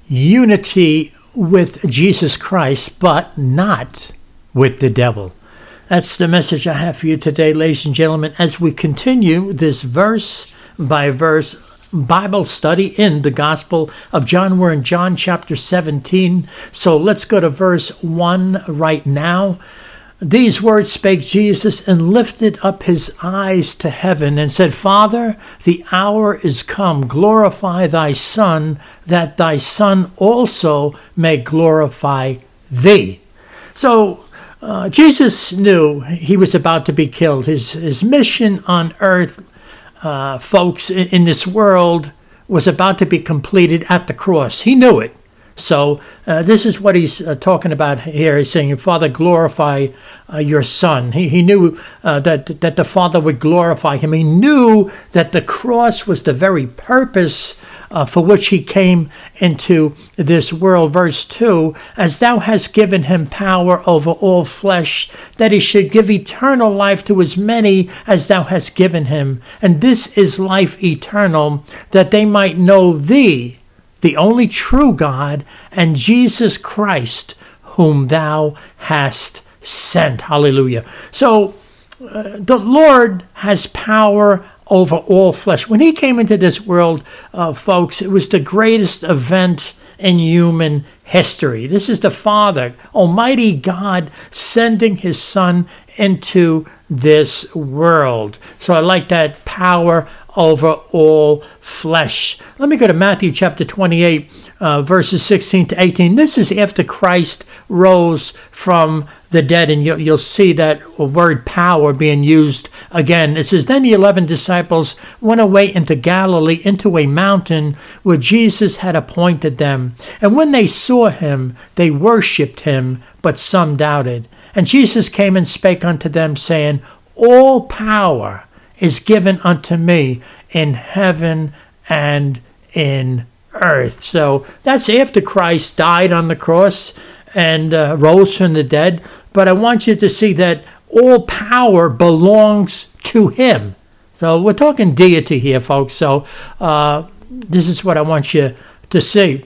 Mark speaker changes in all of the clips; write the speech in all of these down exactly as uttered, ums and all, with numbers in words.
Speaker 1: unity with Jesus Christ, but not with the devil. That's the message I have for you today, ladies and gentlemen, as we continue this verse by verse Bible study in the Gospel of John. We're in John chapter seventeen. So let's go to verse one right now. These words spake Jesus, and lifted up his eyes to heaven, and said, Father, the hour is come. Glorify thy Son, that thy Son also may glorify thee. So uh, Jesus knew he was about to be killed. His, his mission on earth, uh, folks, in, in this world, was about to be completed at the cross. He knew it. So uh, this is what he's uh, talking about here. He's saying, Father, glorify uh, your Son. He, he knew uh, that, that the Father would glorify him. He knew that the cross was the very purpose uh, for which he came into this world. Verse two, as thou hast given him power over all flesh, that he should give eternal life to as many as thou hast given him. And this is life eternal, that they might know thee, the only true God, and Jesus Christ, whom thou hast sent. Hallelujah. So uh, the Lord has power over all flesh. When he came into this world, uh, folks, it was the greatest event in human history. This is the Father, Almighty God, sending his Son into this world. So I like that, power over all flesh. Let me go to Matthew chapter twenty-eight, uh, verses sixteen to eighteen. This is after Christ rose from the dead, and you'll, you'll see that word power being used again. It says, Then the eleven disciples went away into Galilee, into a mountain where Jesus had appointed them. And when they saw him, they worshipped him, but some doubted. And Jesus came and spake unto them, saying, All power is given unto me in heaven and in earth. So that's after Christ died on the cross and uh, rose from the dead. But I want you to see that all power belongs to him. So we're talking deity here, folks. So uh, this is what I want you to see.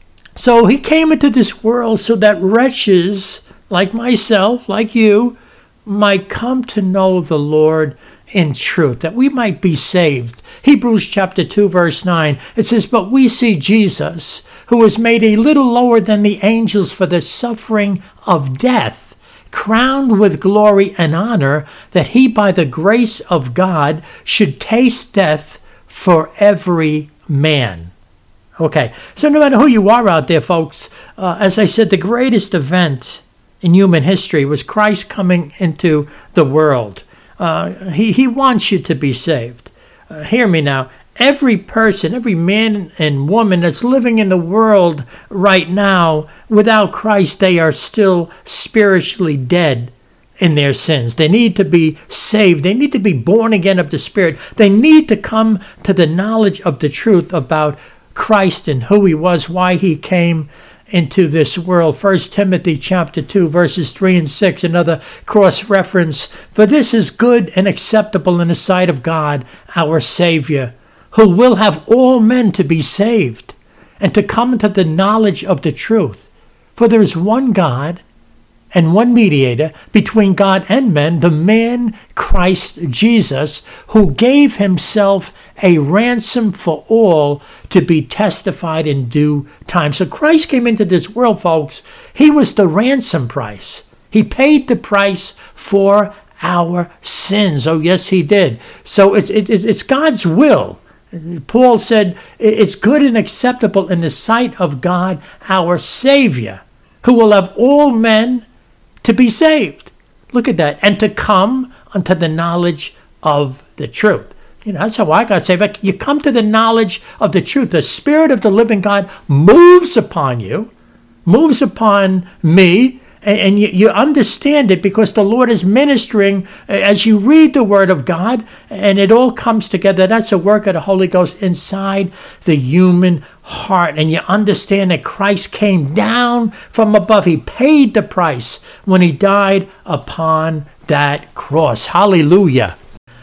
Speaker 1: So he came into this world so that wretches like myself, like you, might come to know the Lord in truth, that we might be saved. Hebrews chapter two, verse nine, it says, But we see Jesus, who was made a little lower than the angels for the suffering of death, crowned with glory and honor, that he by the grace of God should taste death for every man. Okay, so no matter who you are out there, folks, uh, as I said, the greatest event in human history was Christ coming into the world. Uh, he, he wants you to be saved. Uh, hear me now. Every person, every man and woman that's living in the world right now, without Christ, they are still spiritually dead in their sins. They need to be saved. They need to be born again of the Spirit. They need to come to the knowledge of the truth about Christ and who he was, why he came into this world. First Timothy chapter two, verses three and six, another cross-reference. For this is good and acceptable in the sight of God, our Savior, who will have all men to be saved and to come into the knowledge of the truth. For there is one God and one mediator between God and men, the man Christ Jesus, who gave himself a ransom for all to be testified in due time. So Christ came into this world, folks. He was the ransom price. He paid the price for our sins. Oh, yes, he did. So it's, it, it's God's will. Paul said, it's good and acceptable in the sight of God, our Savior, who will have all men to be saved. Look at that. And to come unto the knowledge of the truth. You know, that's how I got saved. You come to the knowledge of the truth. The Spirit of the living God moves upon you, moves upon me, and, and you, you understand it because the Lord is ministering as you read the Word of God, and it all comes together. That's a work of the Holy Ghost inside the human heart, and you understand that Christ came down from above. He paid the price when he died upon that cross. Hallelujah.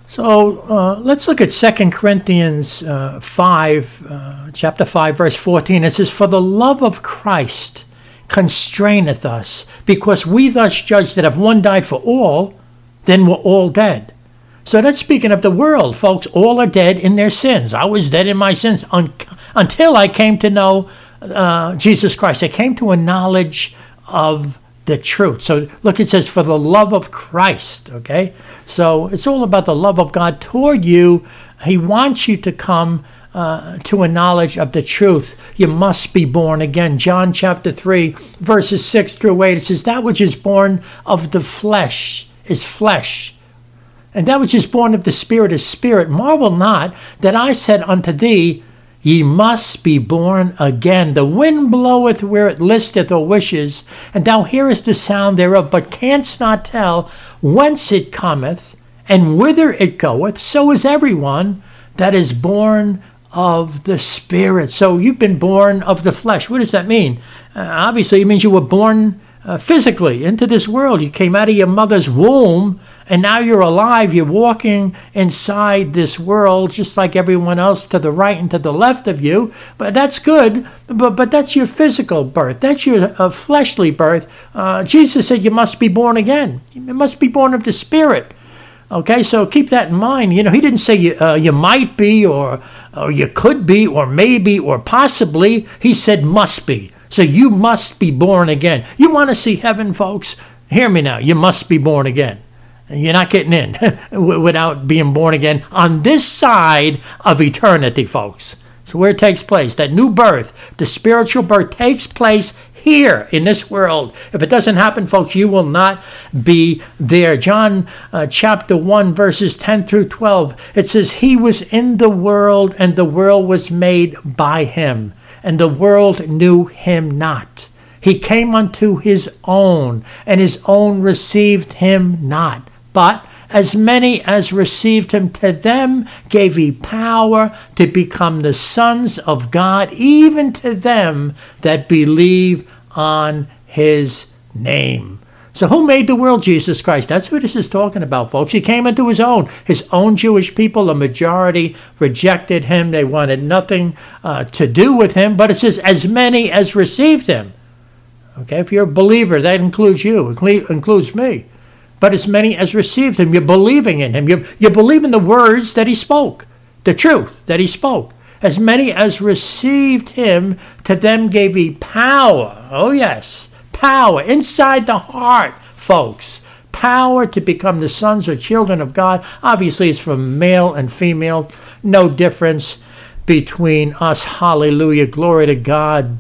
Speaker 1: So uh, let's look at Second Corinthians uh, five, uh, chapter five, verse fourteen. It says, "For the love of Christ constraineth us, because we thus judge that if one died for all, then we're all dead." So that's speaking of the world, folks. All are dead in their sins. I was dead in my sins un- until I came to know uh, Jesus Christ. I came to a knowledge of the truth. So look, it says, "For the love of Christ," okay? So it's all about the love of God toward you. He wants you to come uh, to a knowledge of the truth. You must be born again. John chapter three, verses six through eight, it says, "That which is born of the flesh is flesh, and that which is born of the Spirit is spirit. Marvel not that I said unto thee, Ye must be born again. The wind bloweth where it listeth or wishes, and thou hearest the sound thereof, but canst not tell whence it cometh, and whither it goeth. So is everyone that is born of the Spirit." So you've been born of the flesh. What does that mean? Uh, obviously, it means you were born uh, physically into this world. You came out of your mother's womb, and now you're alive. You're walking inside this world just like everyone else to the right and to the left of you. But that's good, but but that's your physical birth. That's your uh, fleshly birth. Uh, Jesus said you must be born again. You must be born of the Spirit. Okay, so keep that in mind. You know, he didn't say you, uh, you might be, or, or you could be, or maybe, or possibly. He said must be. So you must be born again. You want to see heaven, folks? Hear me now. You must be born again. You're not getting in without being born again on this side of eternity, folks. So where it takes place, that new birth, the spiritual birth takes place here in this world. If it doesn't happen, folks, you will not be there. John uh, chapter one, verses ten through twelve, it says, "He was in the world, and the world was made by him, and the world knew him not. He came unto his own, and his own received him not. But as many as received him, to them gave he power to become the sons of God, even to them that believe on his name." So who made the world? Jesus Christ. That's who this is talking about, folks. He came into his own. His own Jewish people, a majority, rejected him. They wanted nothing uh, to do with him. But it says, as many as received him. Okay, if you're a believer, that includes you, it includes me. But as many as received him, you're believing in him. You you believe in the words that he spoke, the truth that he spoke. As many as received him, to them gave he power. Oh yes, power inside the heart, folks. Power to become the sons or children of God. Obviously, it's from male and female. No difference between us. Hallelujah. Glory to God.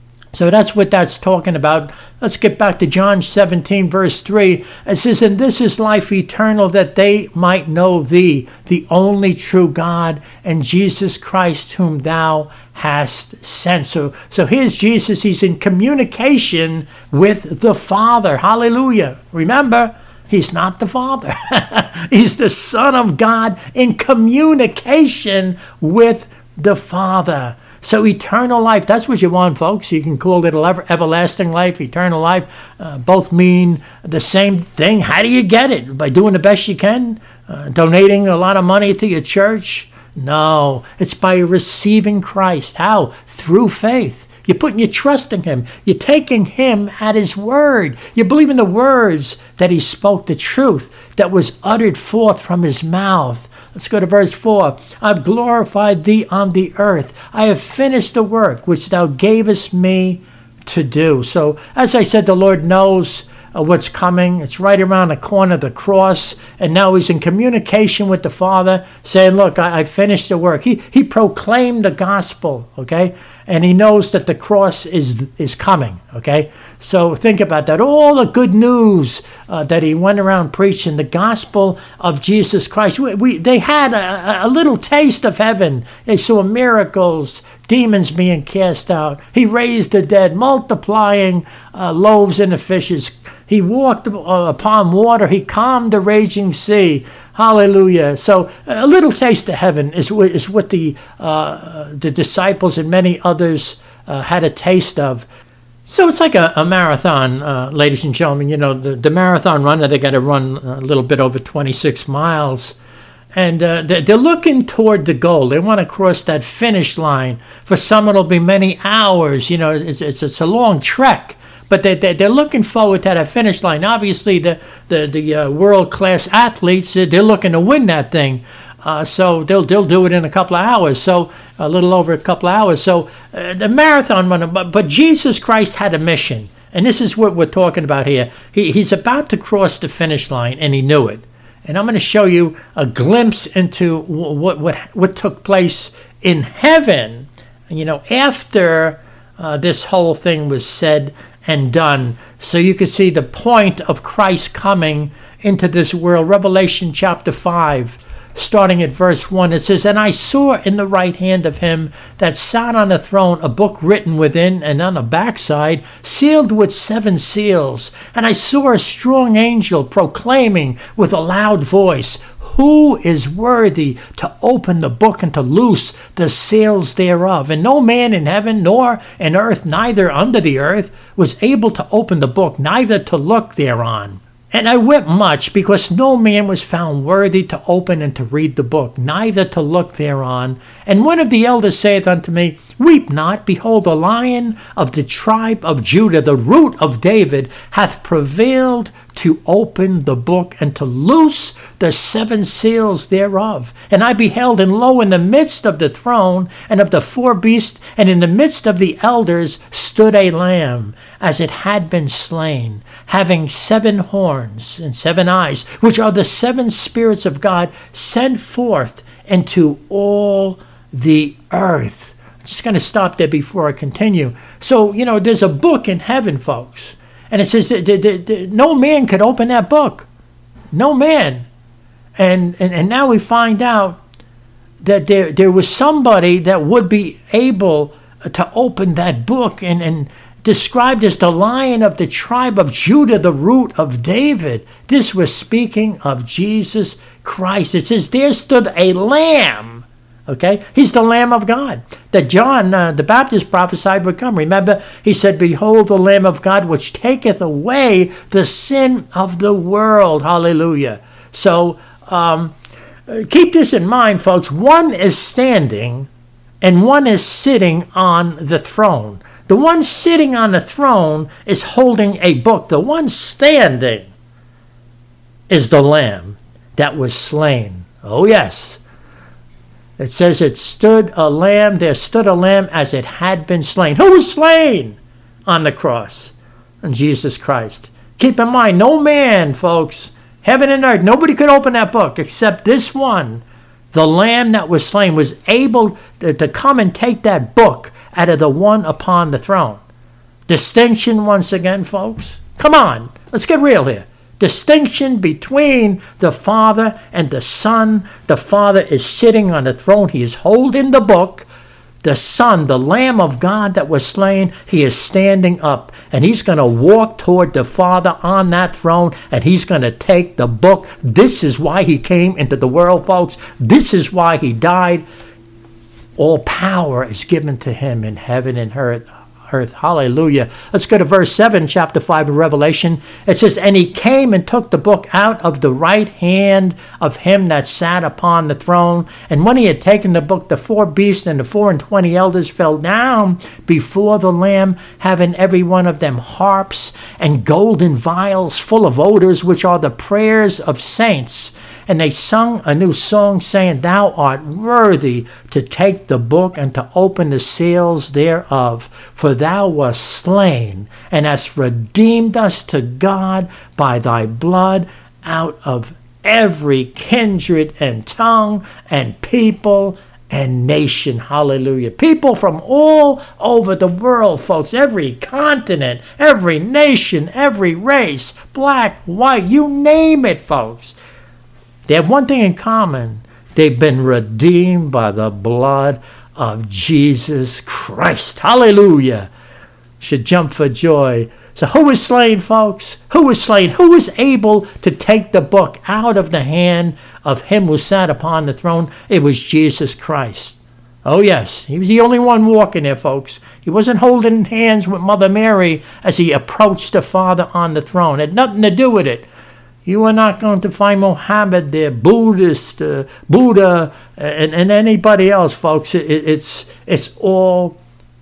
Speaker 1: So that's what that's talking about. Let's get back to John seventeen, verse three. It says, "And this is life eternal, that they might know thee, the only true God, and Jesus Christ, whom thou hast sent." So, so here's Jesus. He's in communication with the Father. Hallelujah. Remember, he's not the Father. He's the Son of God in communication with the Father. So eternal life, that's what you want, folks. You can call it everlasting life, eternal life. Uh, both mean the same thing. How do you get it? By doing the best you can? Uh, donating a lot of money to your church? No, it's by receiving Christ. How? Through faith. You're putting your trust in him. You're taking him at his word. You believe in the words that he spoke, the truth that was uttered forth from his mouth. Let's go to verse four. "I've glorified thee on the earth. I have finished the work which thou gavest me to do." So, as I said, the Lord knows uh, what's coming. It's right around the corner of the cross. And now he's in communication with the Father, saying, look, I, I finished the work. He, he proclaimed the gospel, okay? And he knows that the cross is is coming, okay? So think about that. All the good news uh, that he went around preaching, the gospel of Jesus Christ. We, we They had a, a little taste of heaven. They saw miracles, demons being cast out. He raised the dead, multiplying uh, loaves and the fishes. He walked uh, upon water. He calmed the raging sea. Hallelujah. So a little taste of heaven is, is what the uh, the disciples and many others uh, had a taste of. So it's like a, a marathon, uh, ladies and gentlemen. You know, the, the marathon runner, they got to run a little bit over twenty-six miles. And uh, they're looking toward the goal. They want to cross that finish line. For some, it'll be many hours. You know, it's it's, it's a long trek. But they, they, they're looking forward to that finish line. Obviously, the the, the uh, world-class athletes, uh, they're looking to win that thing. Uh, so they'll they'll do it in a couple of hours. So a little over a couple of hours. So uh, the marathon runner. But, but Jesus Christ had a mission. And this is what we're talking about here. He, he's about to cross the finish line, and he knew it. And I'm going to show you a glimpse into what what what took place in heaven, you know, after uh, this whole thing was said and done. So you can see the point of Christ coming into this world. Revelation chapter five, starting at verse one, it says, "And I saw in the right hand of him that sat on the throne a book written within and on the backside, sealed with seven seals. And I saw a strong angel proclaiming with a loud voice, Who is worthy to open the book and to loose the seals thereof? And no man in heaven nor in earth, neither under the earth, was able to open the book, neither to look thereon. And I wept much, because no man was found worthy to open and to read the book, neither to look thereon. And one of the elders saith unto me, Weep not, behold, the Lion of the tribe of Judah, the root of David, hath prevailed to open the book and to loose the seven seals thereof. And I beheld, and lo, in the midst of the throne and of the four beasts, and in the midst of the elders, stood a lamb, as it had been slain, having seven horns and seven eyes, which are the seven spirits of God sent forth into all the earth." I'm just going to stop there before I continue. So, you know, there's a book in heaven, folks. And it says that, that, that, that no man could open that book. No man. And, and, and now we find out that there, there was somebody that would be able to open that book, and, and described as the Lion of the tribe of Judah, the root of David. This was speaking of Jesus Christ. It says, there stood a lamb. Okay, he's the Lamb of God that John uh, the Baptist prophesied would come. Remember, he said, "Behold the Lamb of God, which taketh away the sin of the world." Hallelujah. So um, keep this in mind, folks. One is standing and one is sitting on the throne. The one sitting on the throne is holding a book. The one standing is the Lamb that was slain. Oh, yes. It says it stood a lamb, there stood a lamb as it had been slain. Who was slain on the cross? And Jesus Christ. Keep in mind, no man, folks, heaven and earth, nobody could open that book except this one. The lamb that was slain was able to, to come and take that book out of the one upon the throne. Distinction once again, folks. Come on, let's get real here. Distinction between the Father and the Son. The Father is sitting on the throne. He is holding the book. The Son, the Lamb of God that was slain, he is standing up. And he's going to walk toward the Father on that throne. And he's going to take the book. This is why he came into the world, folks. This is why he died. All power is given to him in heaven and earth. Earth. Hallelujah. Let's go to verse seven, chapter five of Revelation. It says, "And he came and took the book out of the right hand of him that sat upon the throne. And when he had taken the book, the four beasts and the four and twenty elders fell down before the Lamb, having every one of them harps and golden vials full of odors, which are the prayers of saints. And they sung a new song, saying, Thou art worthy to take the book and to open the seals thereof. For thou wast slain, and hast redeemed us to God by thy blood out of every kindred and tongue and people and nation." Hallelujah. People from all over the world, folks. Every continent, every nation, every race, black, white, you name it, folks. They have one thing in common. They've been redeemed by the blood of Jesus Christ. Hallelujah. Should jump for joy. So who was slain, folks? Who was slain? Who was able to take the book out of the hand of him who sat upon the throne? It was Jesus Christ. Oh, yes. He was the only one walking there, folks. He wasn't holding hands with Mother Mary as he approached the Father on the throne. It had nothing to do with it. You are not going to find Mohammed there, Buddhist, uh, Buddha, and, and anybody else, folks. It, it's, it's all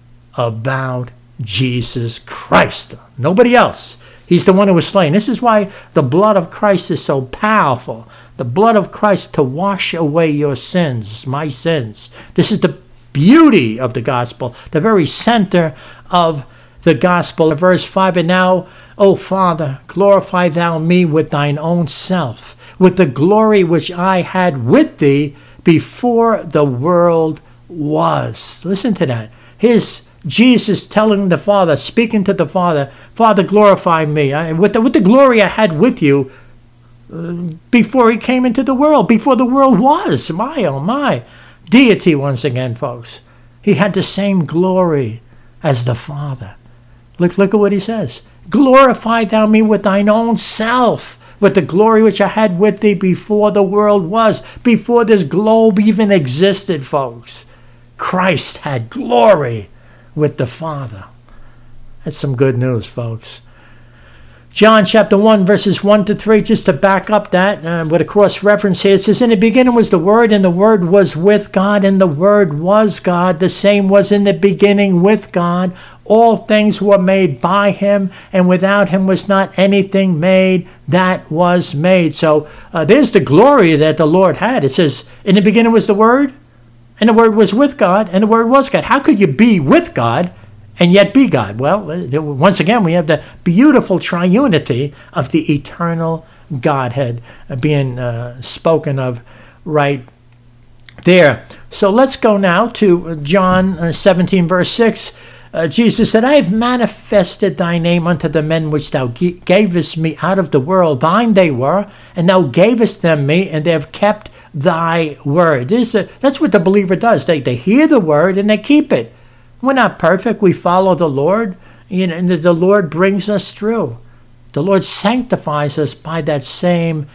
Speaker 1: about Jesus Christ. Nobody else. He's the one who was slain. This is why the blood of Christ is so powerful. The blood of Christ to wash away your sins, my sins. This is the beauty of the gospel, the very center of the gospel. Verse five, and now, O Father, glorify thou me with thine own self, with the glory which I had with thee before the world was. Listen to that. Here's Jesus telling the Father, speaking to the Father, Father, glorify me. I, with, the, with the glory I had with you uh, before he came into the world, before the world was. My, oh my. Deity once again, folks. He had the same glory as the Father. Look, look at what he says. Glorify thou me with thine own self, with the glory which I had with thee before the world was, before this globe even existed, folks. Christ had glory with the Father. That's some good news, folks. John chapter one, verses one to three, just to back up that, uh, with a cross-reference here, it says, in the beginning was the Word, and the Word was with God, and the Word was God. The same was in the beginning with God. All things were made by him, and without him was not anything made that was made. So uh, there's the glory that the Lord had. It says, in the beginning was the Word, and the Word was with God, and the Word was God. How could you be with God and yet be God? Well, once again, we have the beautiful triunity of the eternal Godhead being uh, spoken of right there. So let's go now to John seventeen, verse six. Uh, Jesus said, I have manifested thy name unto the men which thou gavest me out of the world. Thine they were, and thou gavest them me, and they have kept thy word. This, uh, that's what the believer does. They, they hear the word and they keep it. We're not perfect. We follow the Lord, you know, and the Lord brings us through. The Lord sanctifies us by that same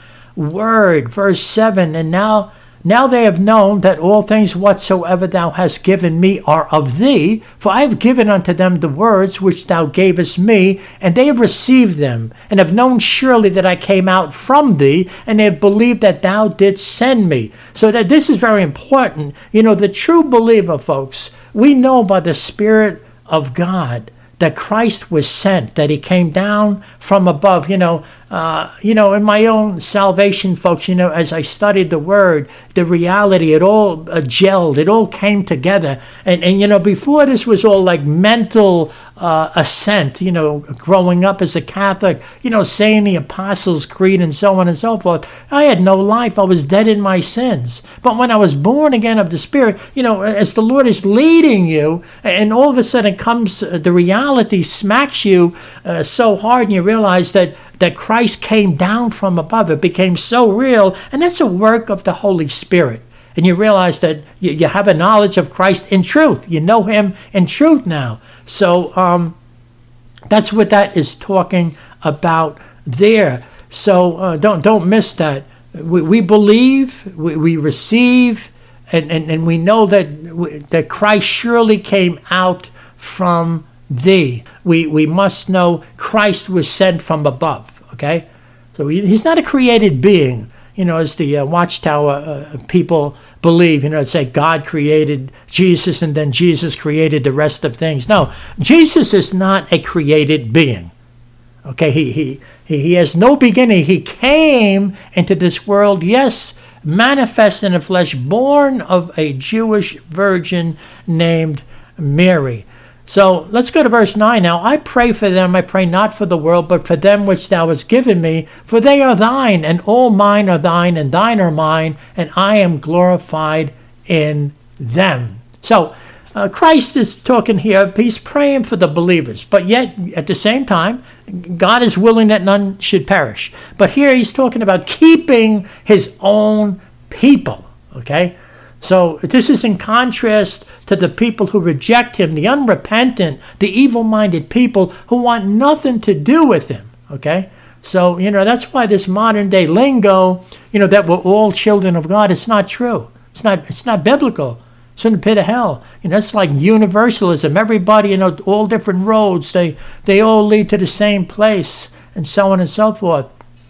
Speaker 1: word. Verse seven, and now Now they have known that all things whatsoever thou hast given me are of thee, for I have given unto them the words which thou gavest me, and they have received them, and have known surely that I came out from thee, and they have believed that thou didst send me. So that this is very important. You know, the true believer, folks, we know by the Spirit of God that Christ was sent, that he came down from above. You know, uh, you know, in my own salvation, folks, you know, as I studied the Word, the reality, it all uh, gelled, it all came together. And, and, you know, before this was all like mental uh, assent, you know, growing up as a Catholic, you know, saying the Apostles' Creed and so on and so forth. I had no life. I was dead in my sins. But when I was born again of the Spirit, you know, as the Lord is leading you, and all of a sudden comes uh, the reality smacks you uh, so hard, and you realize that that Christ came down from above. It became so real, and that's a work of the Holy Spirit. And you realize that you, you have a knowledge of Christ in truth. You know him in truth now. So um, that's what that is talking about there. So uh, don't don't miss that. We, we believe, we, we receive, and, and, and we know that that Christ surely came out from thee. We we must know Christ was sent from above, okay? So he, he's not a created being, you know, as the uh, Watchtower uh, people believe, you know, say God created Jesus and then Jesus created the rest of things. No, Jesus is not a created being, okay? He, he, he, he has no beginning. He came into this world, yes, manifest in the flesh, born of a Jewish virgin named Mary. So let's go to verse nine now. I pray for them, I pray not for the world, but for them which thou hast given me, for they are thine, and all mine are thine, and thine are mine, and I am glorified in them. So uh, Christ is talking here, he's praying for the believers, but yet at the same time, God is willing that none should perish. But here he's talking about keeping his own people, okay? So this is in contrast to the people who reject him, the unrepentant, the evil-minded people who want nothing to do with him, okay? So, you know, that's why this modern-day lingo, you know, that we're all children of God, it's not true. It's not, it's not biblical. It's in the pit of hell. You know, it's like universalism. Everybody, you know, all different roads, they, they all lead to the same place, and so on and so forth.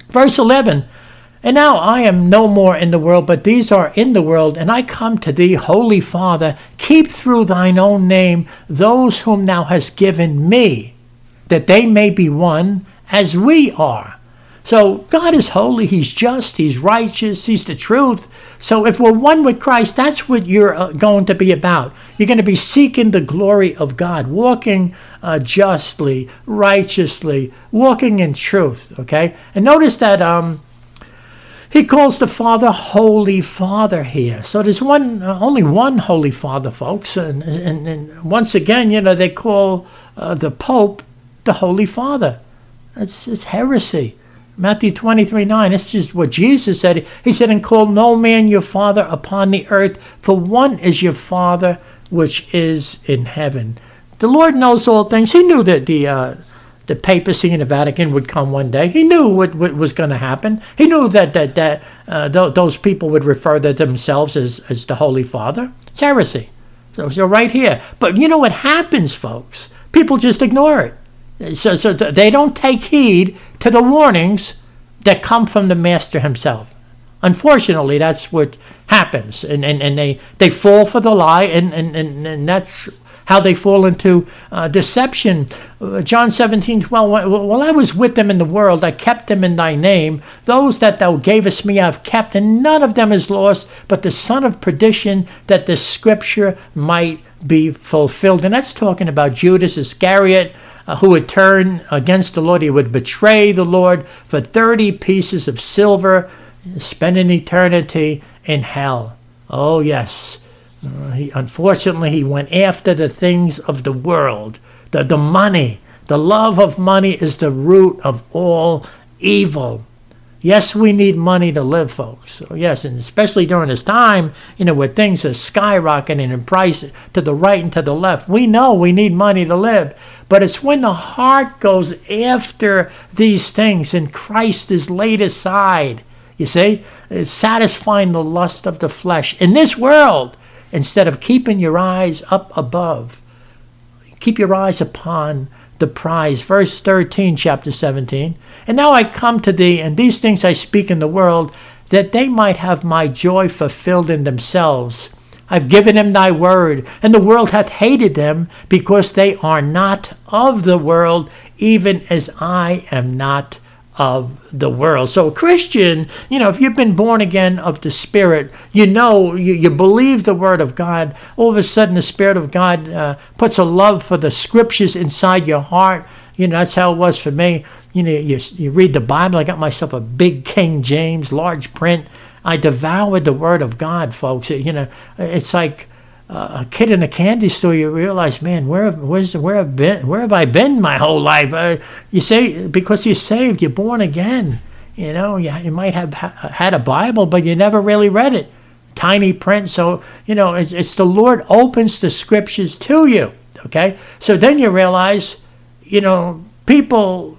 Speaker 1: Verse eleven, and now I am no more in the world, but these are in the world, and I come to thee, Holy Father, keep through thine own name those whom thou hast given me, that they may be one as we are. So God is holy, he's just, he's righteous, he's the truth. So if we're one with Christ, that's what you're going to be about. You're going to be seeking the glory of God, walking uh, justly, righteously, walking in truth, okay? And notice that um, he calls the Father Holy Father here. So there's one, uh, only one Holy Father, folks. And, and, and once again, you know, they call uh, the Pope the Holy Father. That's it's heresy. Matthew twenty-three nine, this is what Jesus said. He said, and call no man your father upon the earth, for one is your Father which is in heaven. The Lord knows all things. He knew that the uh, the papacy and the Vatican would come one day. He knew what, what was going to happen. He knew that that, that uh, th- those people would refer to themselves as, as the Holy Father. It's heresy. So, so right here. But you know what happens, folks? People just ignore it. So, so they don't take heed to the warnings that come from the Master himself. Unfortunately, that's what happens. And, and, and they, they fall for the lie, and, and, and, and that's how they fall into uh, deception. Uh, John seventeen twelve, while I was with them in the world, I kept them in thy name. Those that thou gavest me I have kept, and none of them is lost, but the son of perdition, that the scripture might be fulfilled. And that's talking about Judas Iscariot, Uh, who would turn against the Lord. He would betray the Lord for thirty pieces of silver, spend an eternity in hell. Oh, yes. Uh, he, unfortunately, he went after the things of the world, the, the money. The love of money is the root of all evil. Yes, we need money to live, folks. So yes, and especially during this time, you know, where things are skyrocketing in price to the right and to the left. We know we need money to live. But it's when the heart goes after these things and Christ is laid aside, you see, it's satisfying the lust of the flesh in this world, instead of keeping your eyes up above. Keep your eyes upon the prize. Verse thirteen, chapter seventeen. And now I come to thee, and these things I speak in the world, that they might have my joy fulfilled in themselves. I've given them thy word, and the world hath hated them, because they are not of the world, even as I am not of the world. So a Christian, you know, if you've been born again of the Spirit, you know, you, you believe the word of God, all of a sudden the Spirit of God uh, puts a love for the scriptures inside your heart. You know, that's how it was for me. You know, you, you read the Bible. I got myself a big King James, large print. I devoured the word of God, folks. You know, it's like uh, a kid in a candy store. You realize, man, where where's where have been where have I been my whole life? Uh, you say because you're saved, you're born again. You know, you, you might have ha- had a Bible, but you never really read it. Tiny print. So you know, it's, it's the Lord opens the scriptures to you. Okay, so then you realize, you know, people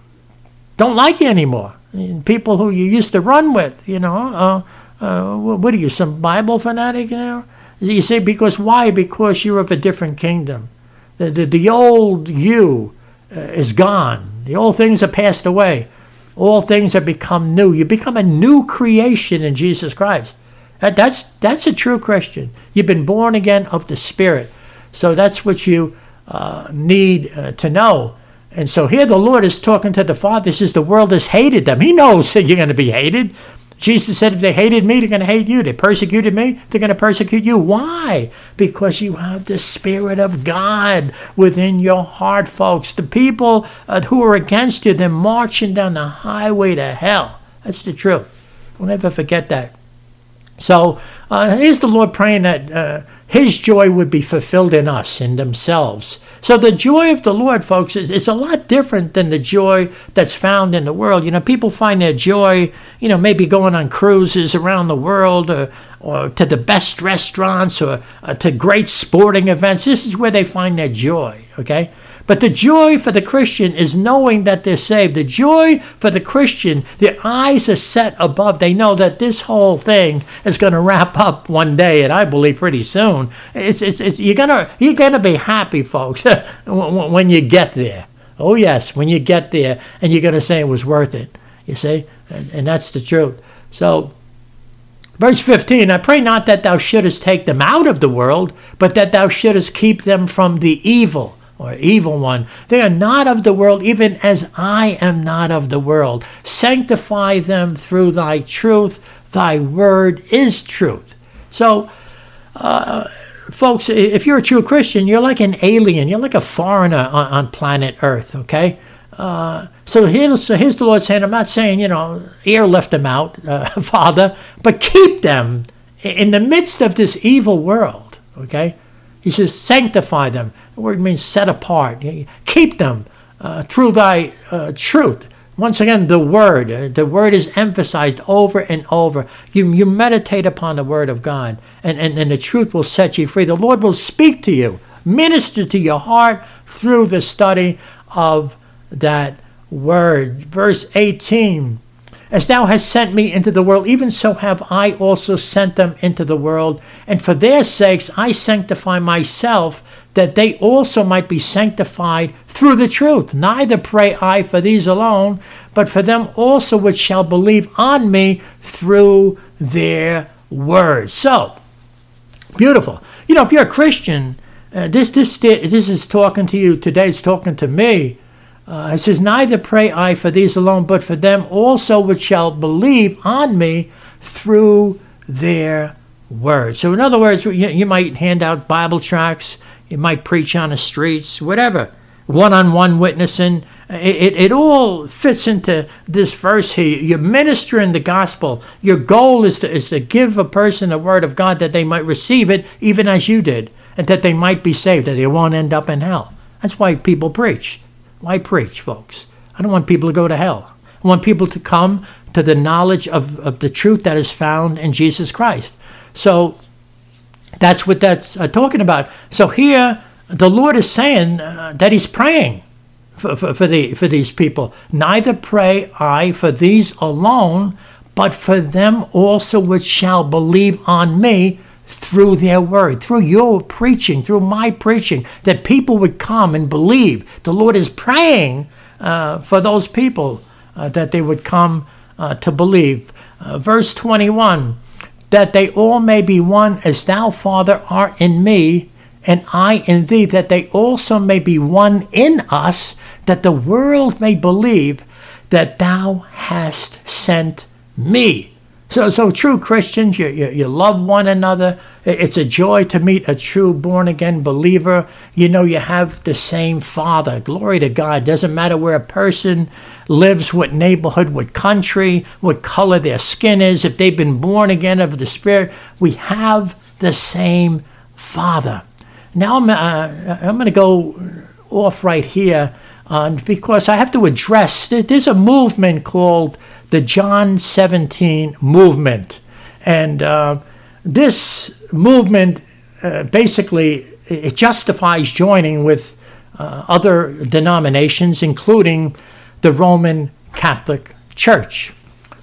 Speaker 1: don't like you anymore. People who you used to run with, you know, uh, uh, what are you, some Bible fanatic? You know? You see, because why? Because you're of a different kingdom. The, the, the old you uh, is gone. The old things are passed away. All things have become new. You become a new creation in Jesus Christ. That, that's, that's a true Christian. You've been born again of the Spirit. So that's what you uh, need uh, to know. And so here the Lord is talking to the Father. He says the world has hated them. He knows that you're going to be hated. Jesus said if they hated me, they're going to hate you. They persecuted me, they're going to persecute you. Why? Because you have the Spirit of God within your heart, folks. The people uh, who are against you, they're marching down the highway to hell. That's the truth. Don't ever forget that. So uh, here's the Lord praying that uh, his joy would be fulfilled in us, in themselves. So the joy of the Lord, folks, is, is a lot different than the joy that's found in the world. You know, people find their joy, you know, maybe going on cruises around the world, or, or to the best restaurants, or uh, to great sporting events. This is where they find their joy, okay? But the joy for the Christian is knowing that they're saved. The joy for the Christian, their eyes are set above. They know that this whole thing is going to wrap up one day, and I believe pretty soon. It's it's, it's you're gonna you're gonna be happy, folks, when you get there. Oh yes, when you get there, and you're gonna say it was worth it. You see? And, and that's the truth. So, verse fifteen, I pray not that thou shouldest take them out of the world, but that thou shouldest keep them from the evil or evil one. They are not of the world, even as I am not of the world. Sanctify them through thy truth. Thy word is truth. So, uh, folks, if you're a true Christian, you're like an alien. You're like a foreigner on, on planet Earth, okay? Uh, so, here's, so here's the Lord saying, I'm not saying, you know, airlift them out, uh, Father, but keep them in the midst of this evil world, okay? He says, sanctify them. The word means set apart. Keep them uh, through thy uh, truth. Once again, the word. Uh, the word is emphasized over and over. You, you meditate upon the word of God, and, and, and the truth will set you free. The Lord will speak to you, minister to your heart through the study of that word. Verse eighteen, as thou hast sent me into the world, even so have I also sent them into the world. And for their sakes I sanctify myself, that they also might be sanctified through the truth. Neither pray I for these alone, but for them also which shall believe on me through their word. So, beautiful. You know, if you're a Christian, uh, this, this, this is talking to you today, it's talking to me. Uh, it says, neither pray I for these alone, but for them also which shall believe on me through their word. So in other words, you, you might hand out Bible tracts, you might preach on the streets, whatever, one-on-one witnessing. It, it, it all fits into this verse here. You're ministering the gospel. Your goal is to, is to give a person the word of God that they might receive it even as you did, and that they might be saved, that they won't end up in hell. That's why people preach. Why preach, folks? I don't want people to go to hell. I want people to come to the knowledge of, of the truth that is found in Jesus Christ. So that's what that's uh, talking about. So here, the Lord is saying uh, that he's praying for, for, for, the, for these people. Neither pray I for these alone, but for them also which shall believe on me through their word, through your preaching, through my preaching, that people would come and believe. The Lord is praying uh, for those people uh, that they would come uh, to believe. Uh, verse twenty-one, that they all may be one as thou, Father, art in me, and I in thee, that they also may be one in us, that the world may believe that thou hast sent me. So, so true Christians, you, you, you love one another. It's a joy to meet a true born-again believer. You know you have the same Father. Glory to God. Doesn't matter where a person lives, what neighborhood, what country, what color their skin is. If they've been born again of the Spirit, we have the same Father. Now I'm, uh, I'm going to go off right here uh, because I have to address, there's a movement called the John seventeen movement. And uh, this movement uh, basically, it justifies joining with uh, other denominations, including the Roman Catholic Church.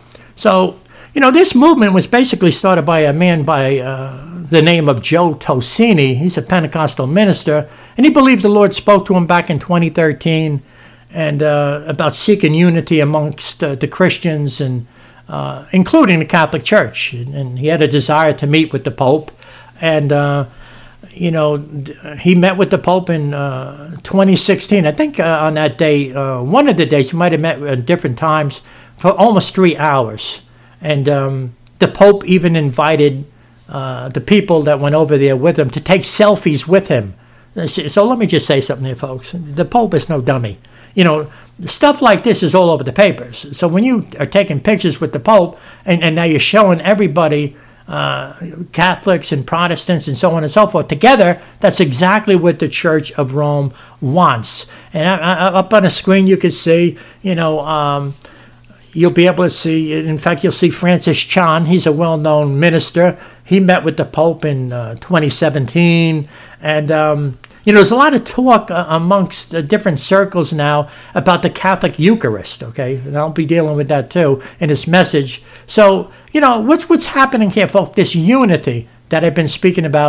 Speaker 1: So, you know, this movement was basically started by a man by uh, the name of Joe Tosini. He's a Pentecostal minister, and he believed the Lord spoke to him back in twenty thirteen and uh, about seeking unity amongst uh, the Christians, and uh, including the Catholic Church. And, and he had a desire to meet with the Pope. And, uh, you know, he met with the Pope in uh, twenty sixteen. I think uh, on that day, uh, one of the days, he might have met at different times for almost three hours. And um, the Pope even invited uh, the people that went over there with him to take selfies with him. So let me just say something here, folks. The Pope is no dummy. You know, stuff like this is all over the papers. So when you are taking pictures with the Pope, and, and now you're showing everybody, uh, Catholics and Protestants and so on and so forth, together, that's exactly what the Church of Rome wants. And I, I, up on the screen you can see, you know, um, you'll be able to see, in fact, you'll see Francis Chan. He's a well-known minister. He met with the Pope in uh, twenty seventeen. And, um, you know, there's a lot of talk uh, amongst uh, different circles now about the Catholic Eucharist, okay? And I'll be dealing with that, too, in this message. So, you know, what's what's happening here, folks? This unity that I've been speaking about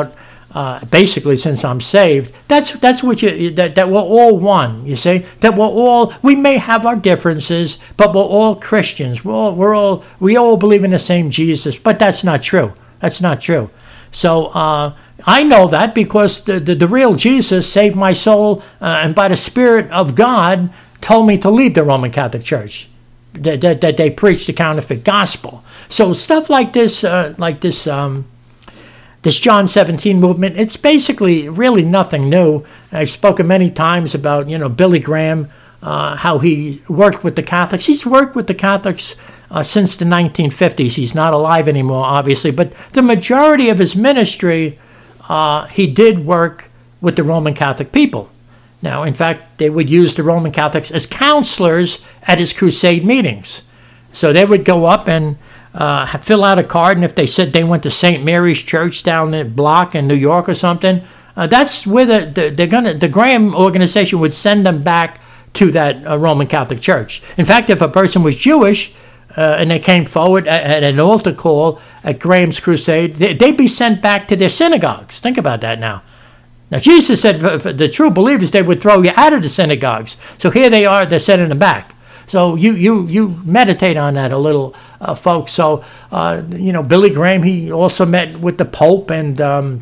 Speaker 1: uh, basically since I'm saved. That's that's what you that, that we're all one. You see, that we're all we may have our differences, but we're all Christians. We're all we're all we all believe in the same Jesus. But that's not true. That's not true. So uh, I know that because the, the the real Jesus saved my soul, uh, and by the Spirit of God told me to leave the Roman Catholic Church. That, that, that they preach the counterfeit gospel. So stuff like this, uh, like this, um, this John seventeen movement, it's basically really nothing new. I've spoken many times about, you know, Billy Graham, uh, how he worked with the Catholics. He's worked with the Catholics uh, since the nineteen fifties. He's not alive anymore, obviously, but the majority of his ministry, uh, he did work with the Roman Catholic people. Now, in fact, they would use the Roman Catholics as counselors at his crusade meetings. So they would go up and uh, fill out a card, and if they said they went to Saint Mary's Church down the block in New York or something, uh, that's where the, the, they're gonna, the Graham organization would send them back to that uh, Roman Catholic Church. In fact, if a person was Jewish uh, and they came forward at, at an altar call at Graham's crusade, they, they'd be sent back to their synagogues. Think about that now. Now, Jesus said for, for the true believers, they would throw you out of the synagogues. So here they are, they're sending them back. So you you you meditate on that a little, uh, folks. So, uh, you know, Billy Graham, he also met with the Pope. And um,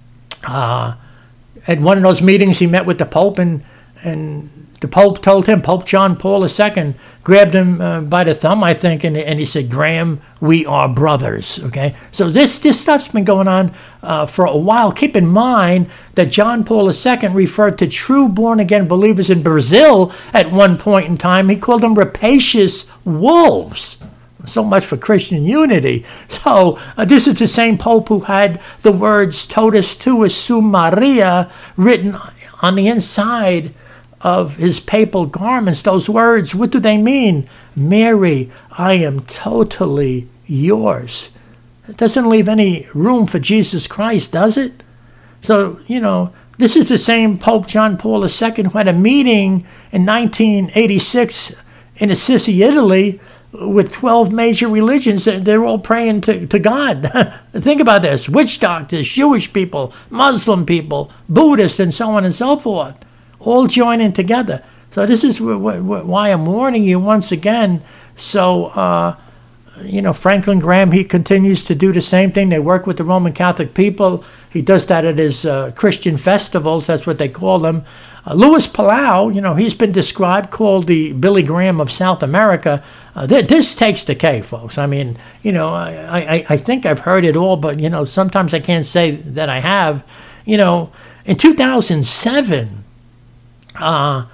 Speaker 1: uh, at one of those meetings, he met with the Pope. And, and the Pope told him, Pope John Paul the Second, grabbed him uh, by the thumb, I think, and, and he said, Graham, we are brothers, okay? So this, this stuff's been going on uh, for a while. Keep in mind that John Paul the Second referred to true born-again believers in Brazil at one point in time. He called them rapacious wolves. So much for Christian unity. So uh, this is the same Pope who had the words totus tuus sum Maria written on the inside of his papal garments. Those words, what do they mean? Mary, I am totally yours. It doesn't leave any room for Jesus Christ, does it? So, you know, this is the same Pope John Paul the Second who had a meeting in nineteen eighty-six in Assisi, Italy, with twelve major religions. They're all praying to, to God. Think about this. Witch doctors, Jewish people, Muslim people, Buddhists, and so on and so forth, all joining together. So this is w- w- why I'm warning you once again. So, uh, you know, Franklin Graham, he continues to do the same thing. They work with the Roman Catholic people. He does that at his uh, Christian festivals. That's what they call them. Uh, Louis Palau, you know, he's been described, called the Billy Graham of South America. Uh, th- this takes the cake, folks. I mean, you know, I, I, I think I've heard it all, but, you know, sometimes I can't say that I have. You know, in two thousand seven, Uh,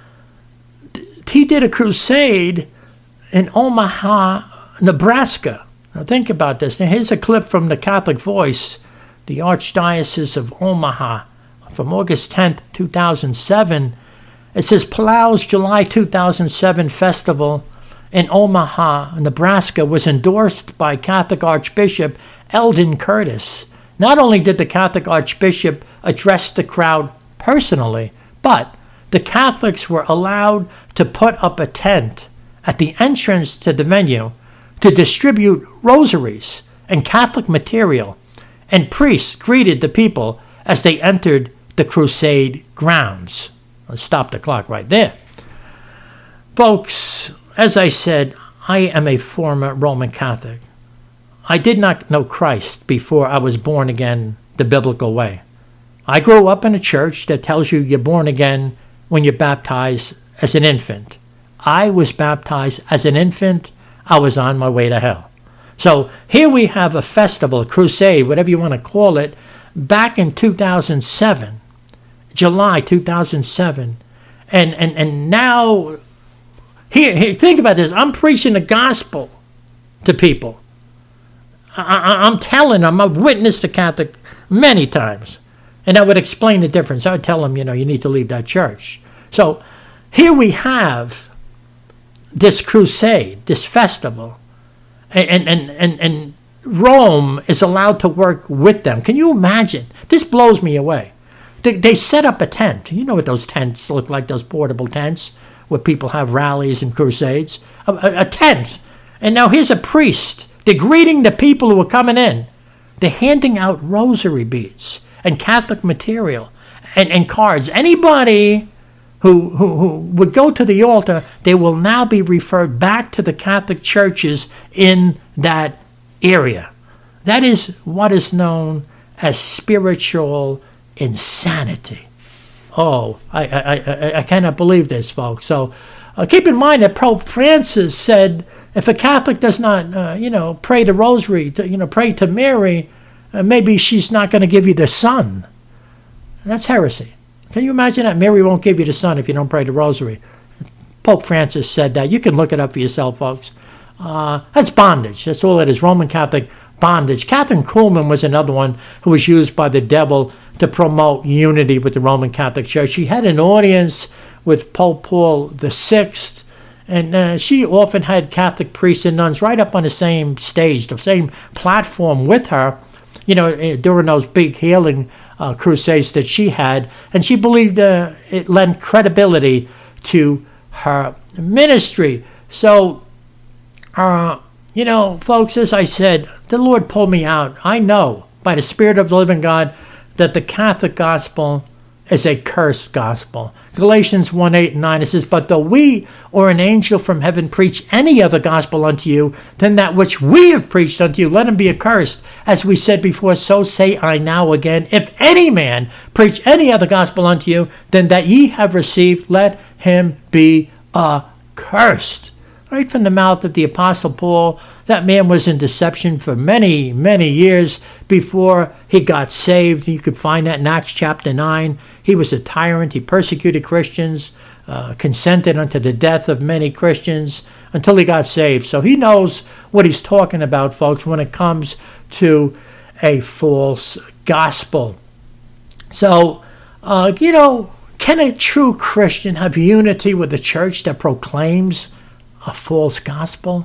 Speaker 1: he did a crusade in Omaha, Nebraska. Now think about this. Now here's a clip from the Catholic Voice, the Archdiocese of Omaha, from August tenth, two thousand seven. It says Palau's July two thousand seven festival in Omaha, Nebraska was endorsed by Catholic Archbishop Eldon Curtis. Not only did the Catholic Archbishop address the crowd personally, but the Catholics were allowed to put up a tent at the entrance to the venue to distribute rosaries and Catholic material, and priests greeted the people as they entered the crusade grounds. Let's stop the clock right there. Folks, as I said, I am a former Roman Catholic. I did not know Christ before I was born again the biblical way. I grew up in a church that tells you you're born again when you're baptized as an infant. I was baptized as an infant. I was on my way to hell. So here we have a festival, a crusade, whatever you want to call it, back in two thousand seven, July two thousand seven. And, and, and now, here, here, think about this. I'm preaching the gospel to people. I, I, I'm telling them, I've witnessed the Catholic many times. And I would explain the difference. I would tell them, you know, you need to leave that church. So here we have this crusade, this festival, and, and, and, and Rome is allowed to work with them. Can you imagine? This blows me away. They, they set up a tent. You know what those tents look like, those portable tents where people have rallies and crusades. A, a, a tent. And now here's a priest. They're greeting the people who are coming in. They're handing out rosary beads. and Catholic material and, and cards. Anybody who, who, who would go to the altar, they will now be referred back to the Catholic churches in that area. That is what is known as spiritual insanity. Oh, I, I, I, I cannot believe this, folks. So uh, keep in mind that Pope Francis said, if a Catholic does not, uh, you know, pray the rosary, to, you know, pray to Mary, uh, maybe she's not going to give you the Son. That's heresy. Can you imagine that? Mary won't give you the Son if you don't pray the rosary. Pope Francis said that. You can look it up for yourself, folks. Uh, that's bondage. That's all it is, Roman Catholic bondage. Catherine Kuhlman was another one who was used by the devil to promote unity with the Roman Catholic Church. She had an audience with Pope Paul the Sixth, and uh, she often had Catholic priests and nuns right up on the same stage, the same platform with her, you know, during those big healing uh, crusades that she had. And she believed uh, it lent credibility to her ministry. So, uh, you know, folks, as I said, the Lord pulled me out. I know by the Spirit of the living God that the Catholic gospel is a cursed gospel. Galatians one, eight, and nine, it says, but though we or an angel from heaven preach any other gospel unto you than that which we have preached unto you, let him be accursed. As we said before, so say I now again, if any man preach any other gospel unto you than that ye have received, let him be accursed. Right from the mouth of the Apostle Paul, that man was in deception for many, many years before he got saved. You could find that in Acts chapter nine. He was a tyrant. He persecuted Christians, uh, consented unto the death of many Christians until he got saved. So he knows what he's talking about, folks, when it comes to a false gospel. So, uh, you know, can a true Christian have unity with the church that proclaims a false gospel?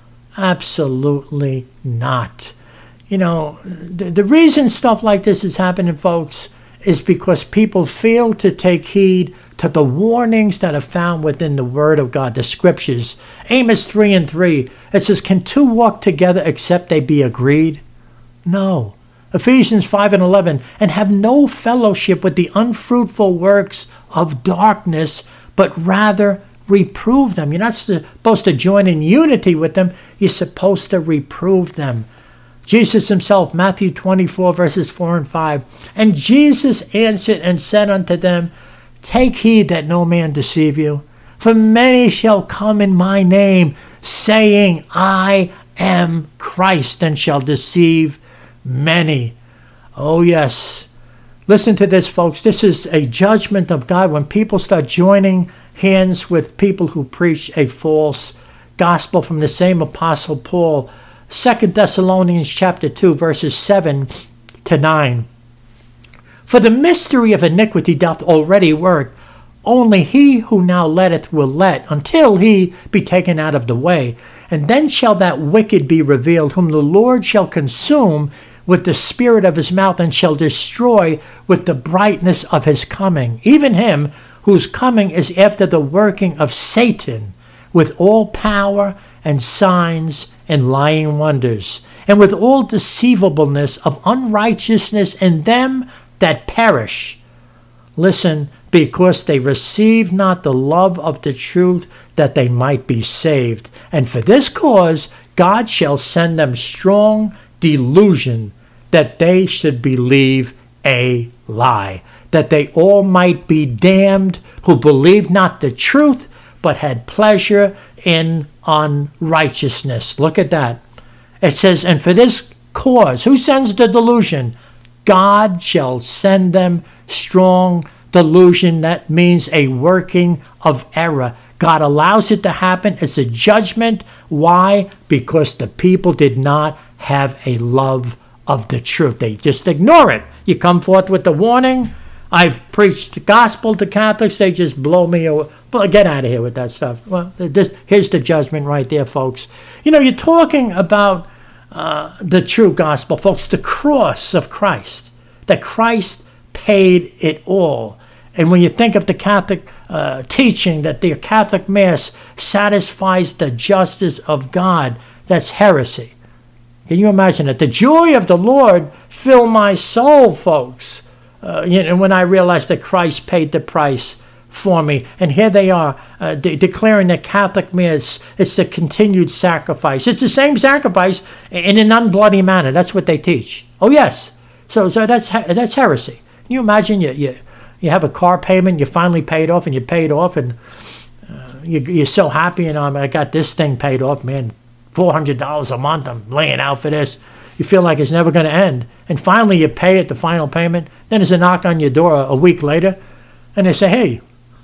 Speaker 1: Absolutely not. You know, the, the reason stuff like this is happening, folks, is because people fail to take heed to the warnings that are found within the Word of God, the Scriptures. Amos three and three, it says, can two walk together except they be agreed? No. Ephesians five and eleven, and have no fellowship with the unfruitful works of darkness, but rather reprove them. You're not supposed to join in unity with them. You're supposed to reprove them. Jesus himself, Matthew twenty-four, verses four and five. And Jesus answered and said unto them, take heed that no man deceive you. For many shall come in my name, saying, I am Christ, and shall deceive many. Oh, yes. Listen to this, folks. This is a judgment of God when people start joining hands with people who preach a false gospel from the same Apostle Paul. Second Thessalonians chapter two, verses seven to nine. For the mystery of iniquity doth already work. Only he who now letteth will let, until he be taken out of the way. And then shall that wicked be revealed, whom the Lord shall consume with the spirit of his mouth, and shall destroy with the brightness of his coming. Even him whose coming is after the working of Satan, with all power and signs and lying wonders, and with all deceivableness of unrighteousness in them that perish. Listen, because they receive not the love of the truth, that they might be saved. And for this cause God shall send them strong delusion, that they should believe a lie, that they all might be damned who believed not the truth, but had pleasure in unrighteousness. Look at that. It says, and for this cause, who sends the delusion? God shall send them strong delusion. That means a working of error. God allows it to happen. It's a judgment. Why? Because the people did not have a love of the truth. They just ignore it. You come forth with the warning. I've preached the gospel to Catholics. They just blow me away. Get out of here with that stuff. Well, this, here's the judgment right there, folks. You know, you're talking about uh, the true gospel, folks, the cross of Christ, that Christ paid it all. And when you think of the Catholic uh, teaching that the Catholic Mass satisfies the justice of God, that's heresy. Can you imagine it? The joy of the Lord fill my soul, folks. uh, you know, when I realized that Christ paid the price for me. And here they are uh, de- declaring that Catholic Mass is the continued sacrifice. It's the same sacrifice in an unbloody manner. That's what they teach. Oh, yes. So so that's that's heresy. Can you imagine you, you, you have a car payment, you finally paid off, and you paid off, and uh, you, you're so happy, and um, I got this thing paid off, man, four hundred dollars a month, I'm laying out for this. You feel like it's never going to end. And finally you pay it, the final payment. Then there's a knock on your door a, a week later, and they say, hey,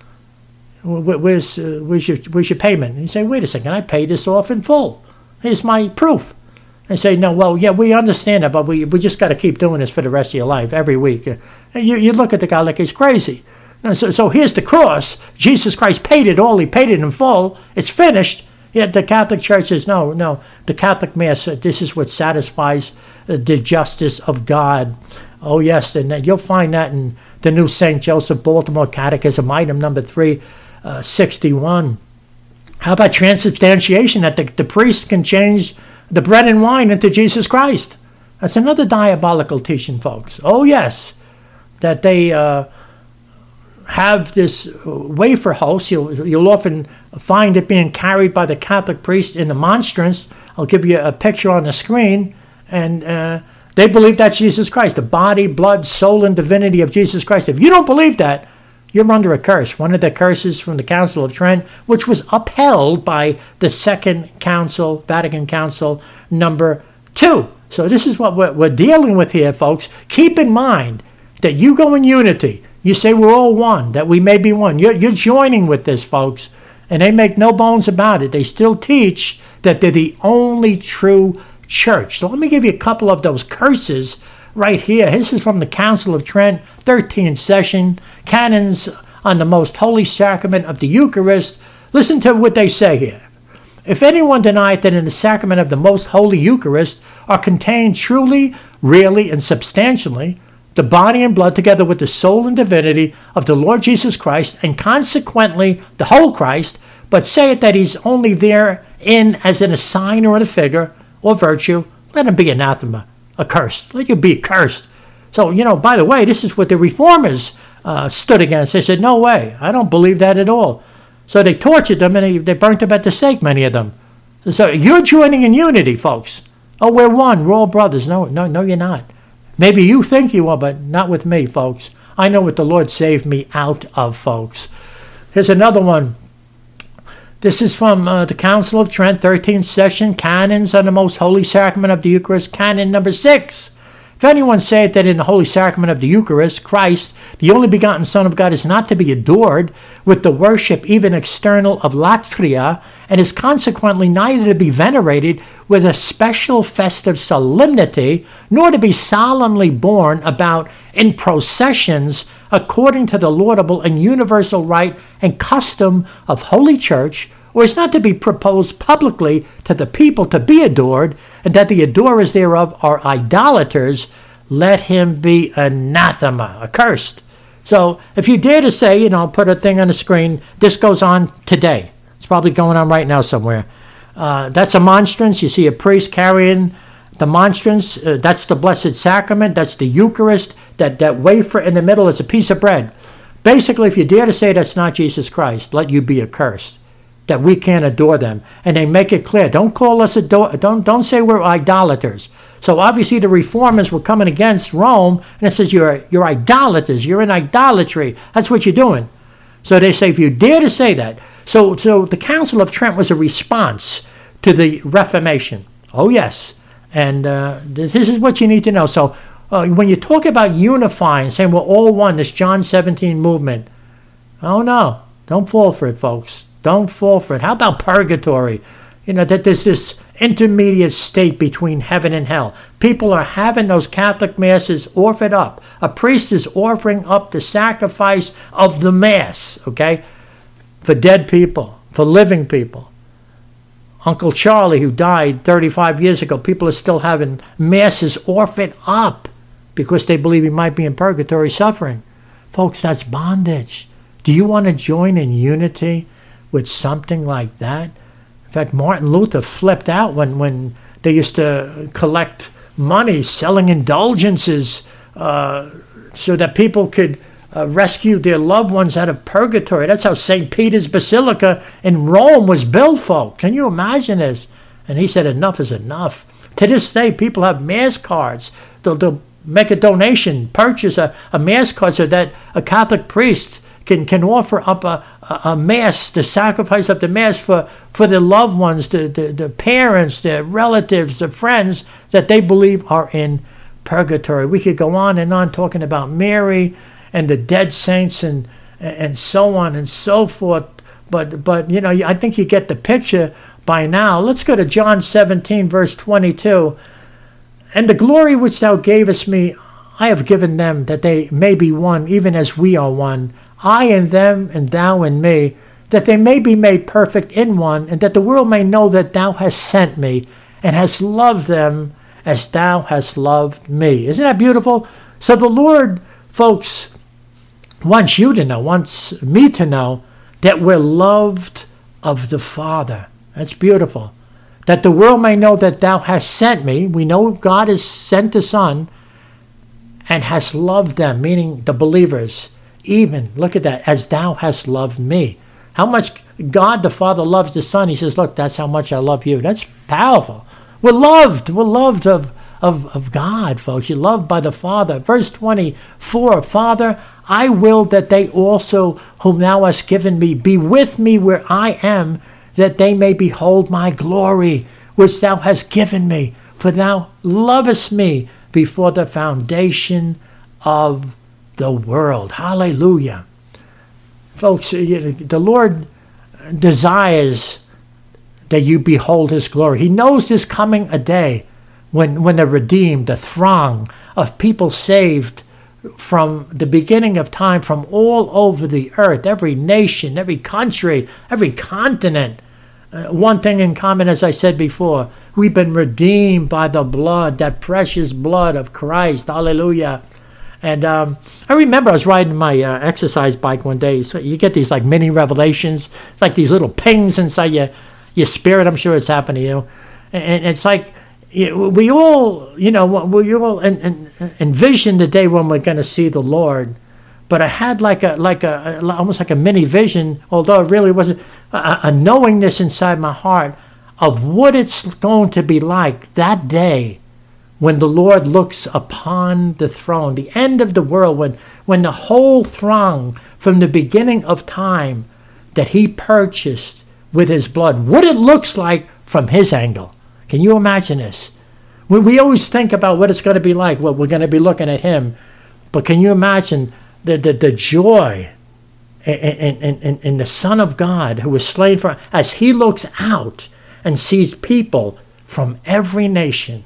Speaker 1: where's, uh, where's, your, where's your payment? And you say, wait a second, I paid this off in full. Here's my proof. They say, no, well, yeah, we understand that, but we we just got to keep doing this for the rest of your life, every week. And you, you look at the guy like he's crazy. So, so here's the cross. Jesus Christ paid it all. He paid it in full. It's finished. Yet the Catholic Church says, no, no, the Catholic Mass, uh, this is what satisfies uh, the justice of God. Oh, yes, and uh, you'll find that in the New Saint Joseph Baltimore Catechism, item number three sixty-one. How about transubstantiation, that the, the priest can change the bread and wine into Jesus Christ? That's another diabolical teaching, folks. Oh, yes, that they uh, have this wafer host. You'll, you'll often find it being carried by the Catholic priest in the monstrance. I'll give you a picture on the screen. And uh, they believe that's Jesus Christ, the body, blood, soul, and divinity of Jesus Christ. If you don't believe that, you're under a curse. One of the curses from the Council of Trent, which was upheld by the Second Council, Vatican Council number two. So this is what we're, we're dealing with here, folks. Keep in mind that you go in unity. You say we're all one, that we may be one. You're, you're joining with this, folks. And they make no bones about it. They still teach that they're the only true church. So let me give you a couple of those curses right here. This is from the Council of Trent, thirteenth session, canons on the most holy sacrament of the Eucharist. Listen to what they say here. If anyone denied that in the sacrament of the most holy Eucharist are contained truly, really, and substantially the body and blood together with the soul and divinity of the Lord Jesus Christ, and consequently the whole Christ, but say it that he's only there in as in a sign or in a figure or virtue, let him be anathema, accursed. Let you be cursed. So, you know, by the way, this is what the reformers uh, stood against. They said, no way, I don't believe that at all. So they tortured them and they, they burnt them at the stake, many of them. So you're joining in unity, folks. Oh, we're one, we're all brothers. No, no, no, you're not. Maybe you think you are, but not with me, folks. I know what the Lord saved me out of, folks. Here's another one. This is from uh, the Council of Trent, thirteenth session, canons on the most holy sacrament of the Eucharist, canon number six. If anyone said that in the holy sacrament of the Eucharist, Christ, the only begotten Son of God, is not to be adored with the worship even external of latria, and is consequently neither to be venerated with a special festive solemnity, nor to be solemnly borne about in processions according to the laudable and universal rite and custom of Holy Church, or is not to be proposed publicly to the people to be adored, and that the adorers thereof are idolaters, let him be anathema, accursed. So if you dare to say, you know, put a thing on the screen, this goes on today. It's probably going on right now somewhere. Uh, that's a monstrance. You see a priest carrying the monstrance. Uh, that's the Blessed Sacrament. That's the Eucharist. That, that wafer in the middle is a piece of bread. Basically, if you dare to say that's not Jesus Christ, let you be accursed, that we can't adore them. And they make it clear. Don't call us, adore, don't, don't say we're idolaters. So obviously the reformers were coming against Rome, and it says you're, you're idolaters, you're in idolatry. That's what you're doing. So they say if you dare to say that. So, so the Council of Trent was a response to the Reformation. Oh, yes. And uh, this is what you need to know. So uh, when you talk about unifying, saying we're all one, this John seventeen movement, oh, no. Don't fall for it, folks. Don't fall for it. How about purgatory? You know, that there's this intermediate state between heaven and hell. People are having those Catholic masses offered up. A priest is offering up the sacrifice of the mass, okay, for dead people, for living people. Uncle Charlie, who died thirty-five years ago, people are still having masses offered up because they believe he might be in purgatory suffering. Folks, that's bondage. Do you want to join in unity with something like that? In fact, Martin Luther flipped out when, when they used to collect money selling indulgences uh, so that people could uh, rescue their loved ones out of purgatory. That's how Saint Peter's Basilica in Rome was built, folks. Can you imagine this? And he said, enough is enough. To this day, people have mass cards. They'll, they'll make a donation, purchase a, a mass card so that a Catholic priest can, can offer up a, a, a mass, the sacrifice of the mass for, for their loved ones, the, the, the parents, their relatives, their friends that they believe are in purgatory. We could go on and on talking about Mary and the dead saints and and so on and so forth. But, but you know, I think you get the picture by now. Let's go to John seventeen, verse twenty-two. And the glory which thou gavest me, I have given them, that they may be one, even as we are one. I and them, and thou and me, that they may be made perfect in one, and that the world may know that thou hast sent me, and hast loved them as thou hast loved me. Isn't that beautiful? So the Lord, folks, wants you to know, wants me to know, that we're loved of the Father. That's beautiful. That the world may know that thou hast sent me. We know God has sent the Son and has loved them, meaning the believers. Even, look at that, as thou hast loved me. How much God the Father loves the Son. He says, look, that's how much I love you. That's powerful. We're loved. We're loved of, of, of God, folks. You're loved by the Father. Verse twenty-four, Father, I will that they also, whom thou hast given me, be with me where I am, that they may behold my glory, which thou hast given me. For thou lovest me before the foundation of the world. Hallelujah. Folks, the Lord desires that you behold his glory. He knows there's coming a day when, when the redeemed, the throng of people saved from the beginning of time, from all over the earth, every nation, every country, every continent. Uh, one thing in common, as I said before, we've been redeemed by the blood, that precious blood of Christ. Hallelujah. And um, I remember I was riding my uh, exercise bike one day. So you get these like mini revelations. It's like these little pings inside your, your spirit. I'm sure it's happened to you. And it's like, we all, you know, we all envision the day when we're going to see the Lord. But I had like a, like a, almost like a mini vision, although it really wasn't, a, a knowingness inside my heart of what it's going to be like that day when the Lord looks upon the throne, the end of the world, when, when the whole throng from the beginning of time that he purchased with his blood, what it looks like from his angle. Can you imagine this? We, we always think about what it's going to be like. Well, we're going to be looking at him. But can you imagine the, the, the joy in, in, in, in the Son of God who was slain for, as he looks out and sees people from every nation,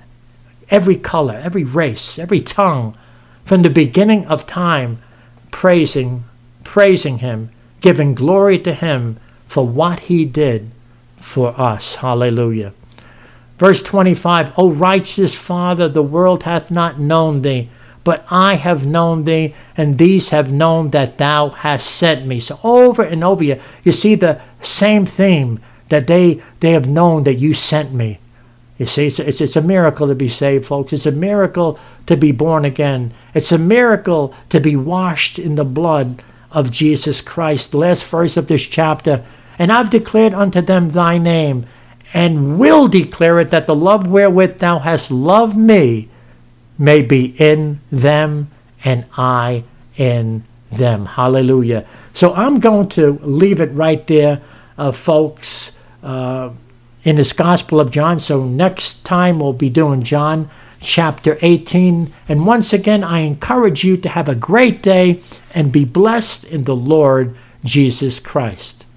Speaker 1: every color, every race, every tongue, from the beginning of time, praising, praising him, giving glory to him for what he did for us. Hallelujah. Verse twenty-five, O righteous Father, the world hath not known thee, but I have known thee, and these have known that thou hast sent me. So over and over you, you see the same theme, that they, they have known that you sent me. You see, it's, it's, it's a miracle to be saved, folks. It's a miracle to be born again. It's a miracle to be washed in the blood of Jesus Christ. The last verse of this chapter, and I've declared unto them thy name, and will declare it, that the love wherewith thou hast loved me may be in them, and I in them. Hallelujah. So I'm going to leave it right there, uh, folks, uh, in this Gospel of John. So next time we'll be doing John chapter eighteen. And once again, I encourage you to have a great day and be blessed in the Lord Jesus Christ.